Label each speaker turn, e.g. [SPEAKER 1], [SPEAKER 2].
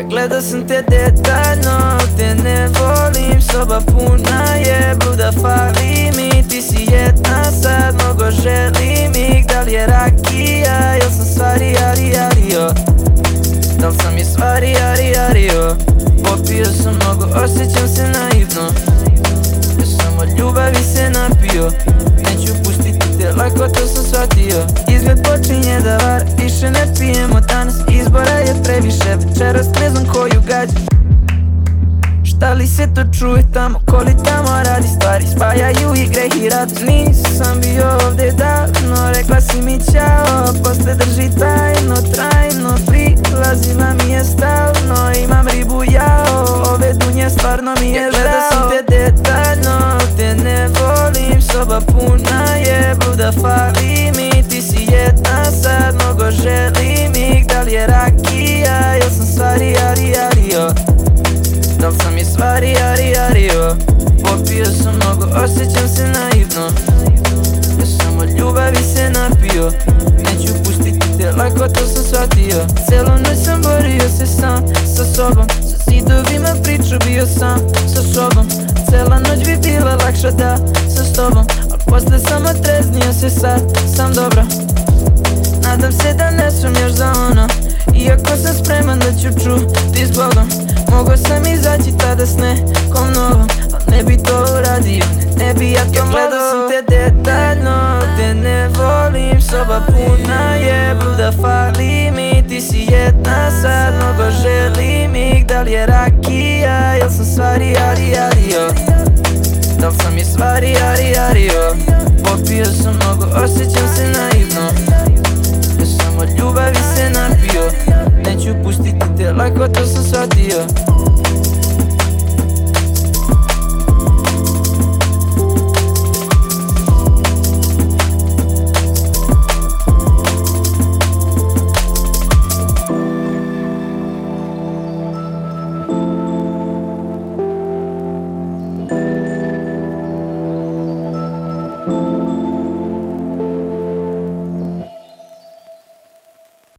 [SPEAKER 1] Gledao sam te detaljno, te ne volim, soba puna je, bluda fali mi. Ti si jedna sad, mnogo želim ih, da li je rakija, jel sam stvari ario? Da li sam i stvari ario? Popio sam mnogo, osjećam se naivno, ja samo ljubavi se napio. Neću pustiti te, lako to sam shvatio. Izgled počinje da var, više ne pijemo danas, izbora je previše, večeras ne znam koju gađu. Šta li se to čuje tamo, ko li tamo radi stvari, spajaju i greh i radost. Nisam bio ovde davno, rekla si mi ćao, posle drži tajno, trajno, prilazila mi je stalno, imam ribu jao, ove dunje stvarno mi je žao. Gledao sam te detaljno, te ne volim, soba puna je, bluda fali mi. Ti si jedna sad, mnogo želim ih, da li je rakija, jel sam stvari ario? Da li sam i stvari ario? Popio sam mnogo, osjećam se naivno, ja samo ljubavi se napio. Neću pustiti te, lako to sam shvatio. Celu noć sam borio se sam sa sobom, sa zidovima priču bio sam sa sobom. Cela noć bi bila lakša da sam s tobom, al posle sam otreznio se sad, sam dobro. Nadam se da ne sumnjaš za ono, iako sam spreman da ću čuti s Bogom. Mogao sam izaći tada s nekom novom, al ne bi to uradio, ne bi ja to mogao. Gledao sam te detaljno, te ne volim, soba puna je, bluda fali mi. Ti si jedna sad, mnogo želim ih, da li je rakija, jel sam stvari ario? Da li sam i stvari ario? Popio sam mnogo, osjećam se na